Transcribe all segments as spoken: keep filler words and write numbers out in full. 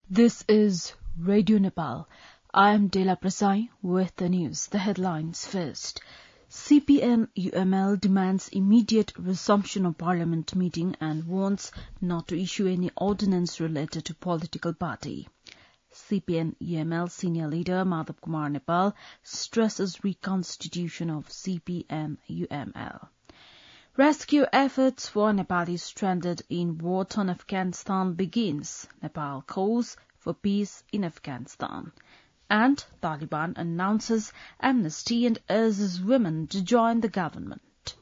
This is Radio Nepal. I am Dela Prasai with the news. The headlines first. C P N U M L demands immediate resumption of parliament meeting and warns not to issue any ordinance related to political party. C P N U M L senior leader Madhav Kumar Nepal stresses reconstitution of C P N U M L. Rescue efforts for Nepalis stranded in war-torn Afghanistan begins. Nepal calls for peace in Afghanistan. And Taliban announces amnesty and urges women to join the government.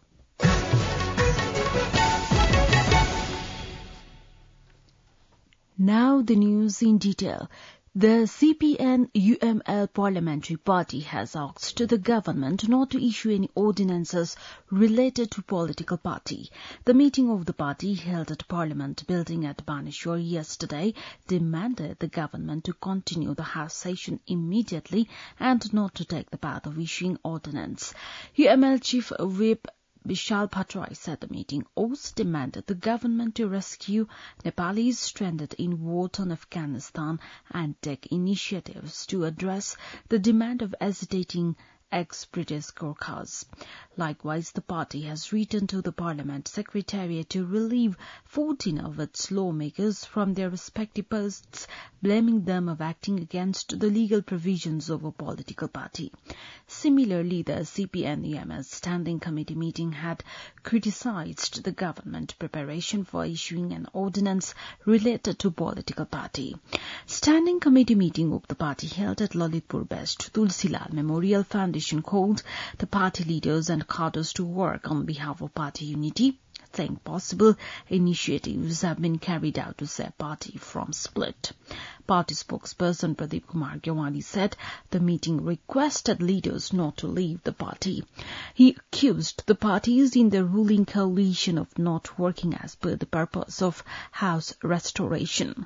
Now the news in detail. The C P N U M L parliamentary party has asked the government not to issue any ordinances related to political party. The meeting of the party held at Parliament building at Baneshwar yesterday demanded the government to continue the House session immediately and not to take the path of issuing ordinance. U M L Chief Whip Vishal Patrai said the meeting also demanded the government to rescue Nepalis stranded in war-torn Afghanistan and take initiatives to address the demand of hesitating ex-British Gurkhas. Likewise, the party has written to the Parliament Secretariat to relieve fourteen of its lawmakers from their respective posts, blaming them of acting against the legal provisions of a political party. Similarly, the C P N U M L Standing Committee meeting had criticised the government preparation for issuing an ordinance related to political party. Standing Committee meeting of the party held at Lalitpur-based Tulsilal Memorial Foundation called the party leaders and cadres to work on behalf of party unity, saying possible initiatives have been carried out to save party from split. Party spokesperson Pradeep Kumar Gyawani said the meeting requested leaders not to leave the party. He accused the parties in the ruling coalition of not working as per the purpose of House restoration.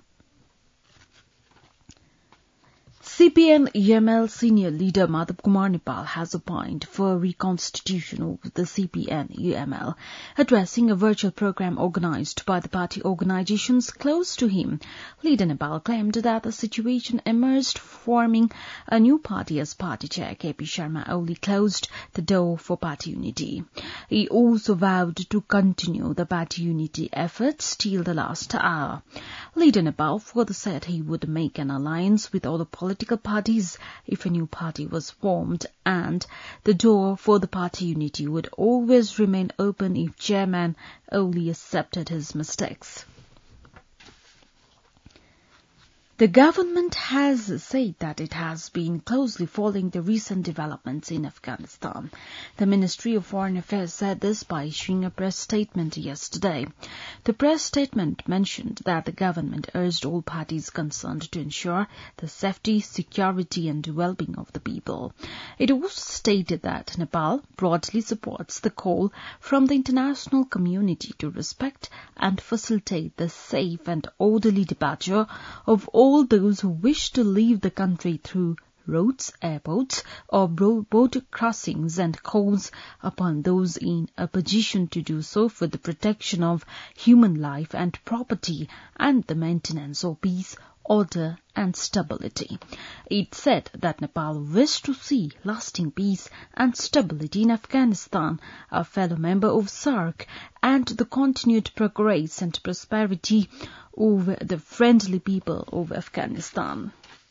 C P N U M L senior leader Madhav Kumar Nepal has opined for reconstitution of the C P N U M L. Addressing a virtual program organized by the party organizations close to him, Leader Nepal claimed that the situation emerged forming a new party as party chair K P Sharma Oli closed the door for party unity. He also vowed to continue the party unity efforts till the last hour. Leader Nepal further said he would make an alliance with other political parties if a new party was formed, and the door for the party unity would always remain open if Chairman Oli accepted his mistakes. The government has said that it has been closely following the recent developments in Afghanistan. The Ministry of Foreign Affairs said this by issuing a press statement yesterday. The press statement mentioned that the government urged all parties concerned to ensure the safety, security and well-being of the people. It also stated that Nepal broadly supports the call from the international community to respect and facilitate the safe and orderly departure of all all those who wish to leave the country through roads, airports, or border crossings, and calls upon those in a position to do so for the protection of human life and property and the maintenance of peace, order and stability. It said that Nepal wished to see lasting peace and stability in Afghanistan, a fellow member of SAARC, and the continued progress and prosperity of the friendly people of Afghanistan.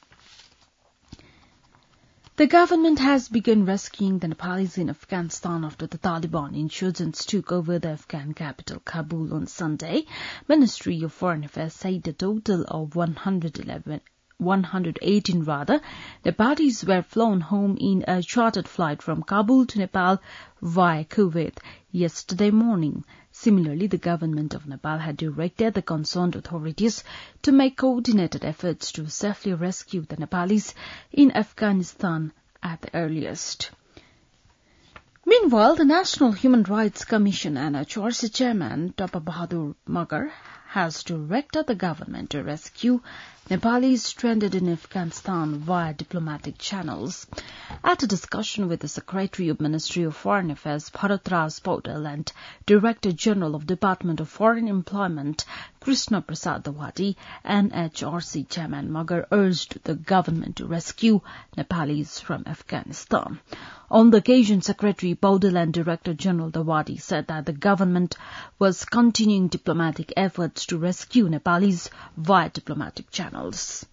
The government has begun rescuing the Nepalis in Afghanistan after the Taliban insurgents took over the Afghan capital Kabul on Sunday. Ministry of Foreign Affairs said a total of one hundred eleven one hundred eighteen rather, Nepalis were flown home in a chartered flight from Kabul to Nepal via Kuwait yesterday morning. Similarly, the government of Nepal had directed the concerned authorities to make coordinated efforts to safely rescue the Nepalis in Afghanistan at the earliest. Meanwhile, the National Human Rights Commission and H R C chairman Tapa Bahadur Magar has directed the government to rescue Nepalis stranded in Afghanistan via diplomatic channels. At a discussion with the Secretary of Ministry of Foreign Affairs, Bharatraj Paudel, and Director General of Department of Foreign Employment, Krishna Prasad Dawadi, N H R C Chairman Magar urged the government to rescue Nepalis from Afghanistan. On the occasion, Secretary Paudel and Director General Dawadi said that the government was continuing diplomatic efforts to rescue Nepalis via diplomatic channels.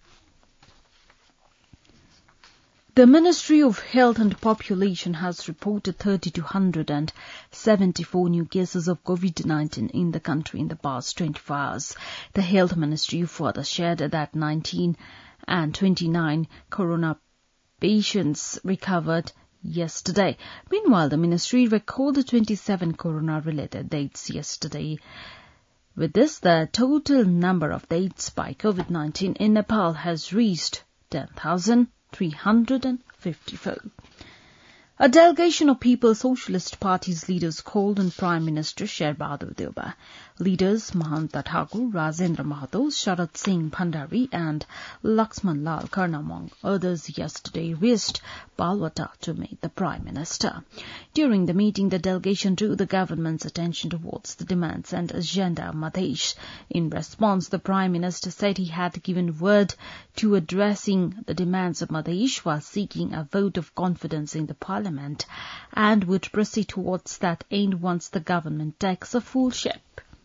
The Ministry of Health and Population has reported three thousand two hundred seventy-four new cases of COVID nineteen in the country in the past twenty-four hours. The Health Ministry further shared that nineteen and twenty-nine corona patients recovered yesterday. Meanwhile, the ministry recorded twenty-seven corona-related deaths yesterday. With this, the total number of deaths by COVID nineteen in Nepal has reached ten thousand three hundred fifty-four. A delegation of People's Socialist Party's leaders called on Prime Minister Sher Bahadur Deuba. Leaders Mahanta Thakur, Rajendra Mahato, Sharad Singh Bhandari and Laxman Lal Karna among others yesterday reached Balwata to meet the Prime Minister. During the meeting, the delegation drew the government's attention towards the demands and agenda of Madhesh. In response, the Prime Minister said he had given word to addressing the demands of Madhesh while seeking a vote of confidence in the Parliament, and would proceed towards that end once the government takes a full shape.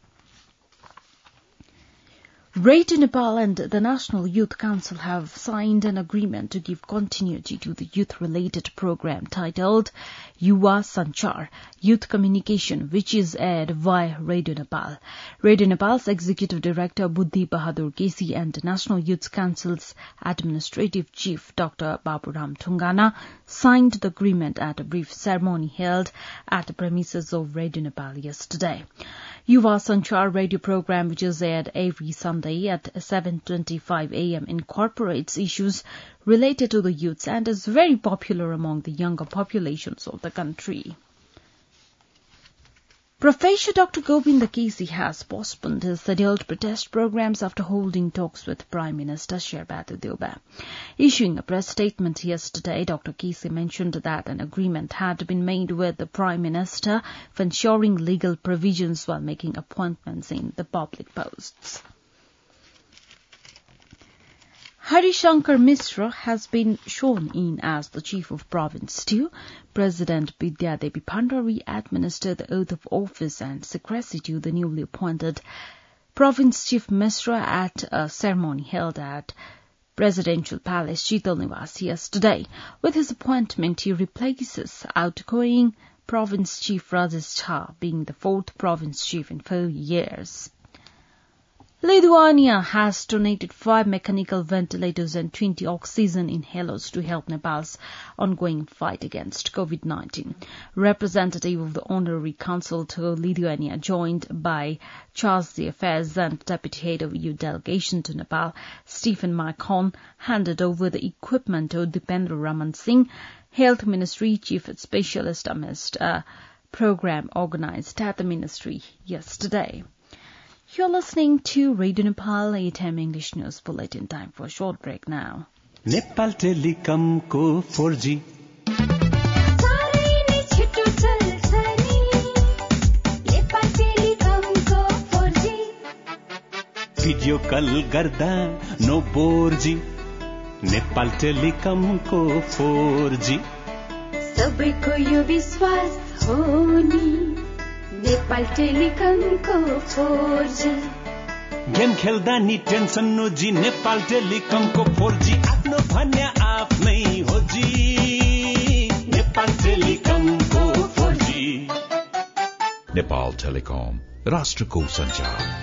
Radio Nepal and the National Youth Council have signed an agreement to give continuity to the youth-related program titled Yuva Sanchar, Youth Communication, which is aired via Radio Nepal. Radio Nepal's Executive Director Buddhi Bahadur Kesi and National Youth Council's Administrative Chief Doctor Baburam Thungana signed the agreement at a brief ceremony held at the premises of Radio Nepal yesterday. Yuva Sanchar radio program, which is aired every Sunday at seven twenty-five a m, incorporates issues related to the youths and is very popular among the younger populations of the country. Professor Doctor Govinda Kesi has postponed his scheduled protest programs after holding talks with Prime Minister Sher Bahadur Deuba. Issuing a press statement yesterday, Doctor Kesi mentioned that an agreement had been made with the Prime Minister for ensuring legal provisions while making appointments in the public posts. Harishankar Mishra has been sworn in as the Chief of Province two. President Bidya Devi Bhandari administered the oath of office and secrecy to the newly appointed Province Chief Mishra at a ceremony held at Presidential Palace, Chital Niwas yesterday. With his appointment, he replaces outgoing Province Chief Rajesh Jha, being the fourth Province Chief in four years. Lithuania has donated five mechanical ventilators and twenty oxygen inhalers to help Nepal's ongoing fight against COVID nineteen. Representative of the Honorary Council to Lithuania, joined by Charles the Affairs and Deputy Head of E U Delegation to Nepal, Stephen Macon, handed over the equipment to Dipendra Raman Singh, Health Ministry Chief Specialist, amidst a program organized at the ministry yesterday. You're listening to Radio Nepal, eight a m English News Bulletin. Time for a short break now. Nepal Telecom को four G video कल गर्दा no bore जी Nepal Telecom को four G सबैको यो विश्वास हो नि नेपाल टेलिकम को four G गेम खेल्दा नि टेन्सन नो जी नेपाल टेलिकम को four G आफ्नो भन्या आफ्नै हो जी नेपाल टेलिकम को four G नेपाल टेलिकम राष्ट्रको संचार.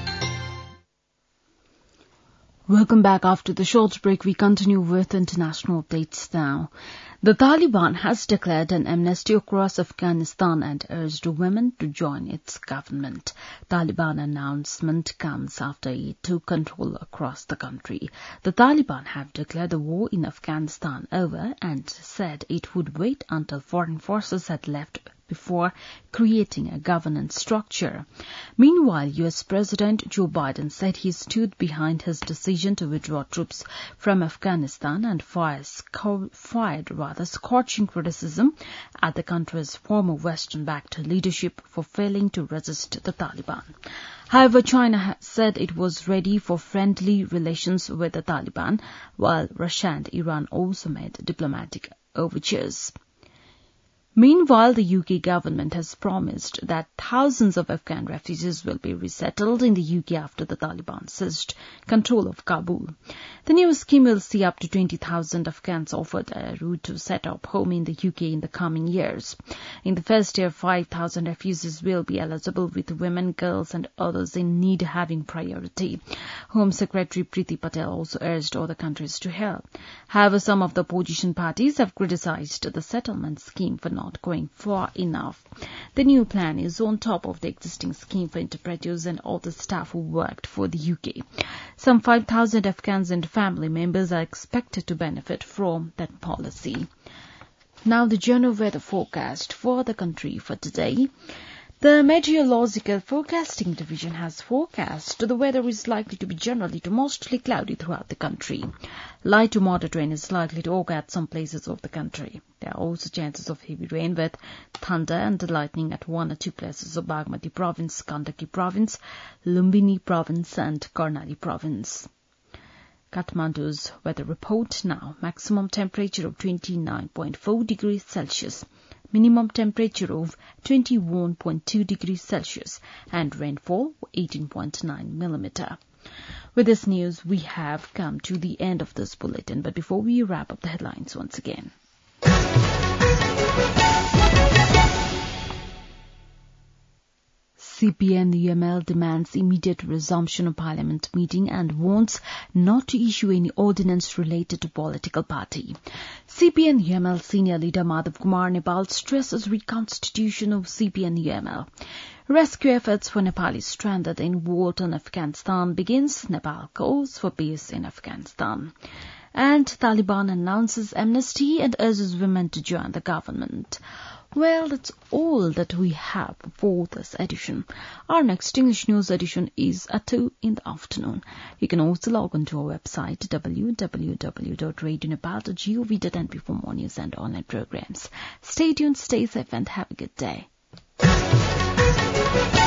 Welcome back. After the short break, we continue with international updates now. The Taliban has declared an amnesty across Afghanistan and urged women to join its government. Taliban announcement comes after it took control across the country. The Taliban have declared the war in Afghanistan over and said it would wait until foreign forces had left before creating a governance structure. Meanwhile, U S President Joe Biden said he stood behind his decision to withdraw troops from Afghanistan and fires, fired rather scorching criticism at the country's former Western-backed leadership for failing to resist the Taliban. However, China said it was ready for friendly relations with the Taliban, while Russia and Iran also made diplomatic overtures. Meanwhile, the U K government has promised that thousands of Afghan refugees will be resettled in the U K after the Taliban seized control of Kabul. The new scheme will see up to twenty thousand Afghans offered a route to set up home in the U K in the coming years. In the first year, five thousand refugees will be eligible, with women, girls and others in need having priority. Home Secretary Priti Patel also urged other countries to help. However, some of the opposition parties have criticised the settlement scheme for not going far enough. The new plan is on top of the existing scheme for interpreters and other staff who worked for the U K. Some five thousand Afghans and family members are expected to benefit from that policy. Now the general weather forecast for the country for today. The Meteorological Forecasting Division has forecast the weather is likely to be generally to mostly cloudy throughout the country. Light to moderate rain is likely to occur at some places of the country. There are also chances of heavy rain with thunder and lightning at one or two places of Bagmati Province, Gandaki Province, Lumbini Province and Karnali Province. Kathmandu's weather report now. Maximum temperature of twenty-nine point four degrees Celsius. Minimum temperature of twenty-one point two degrees Celsius and rainfall eighteen point nine millimeter. With this news, we have come to the end of this bulletin, but before we wrap up the headlines once again. C P N U M L demands immediate resumption of Parliament meeting and wants not to issue any ordinance related to political party. C P N U M L senior leader Madhav Kumar Nepal stresses reconstitution of C P N U M L. Rescue efforts for Nepalis stranded in war-torn Afghanistan begins. Nepal calls for peace in Afghanistan. And Taliban announces amnesty and urges women to join the government. Well, that's all that we have for this edition. Our next English news edition is at two in the afternoon. You can also log on to our website w w w dot radio nepal dot gov dot n p for more news and online programs. Stay tuned, stay safe and have a good day.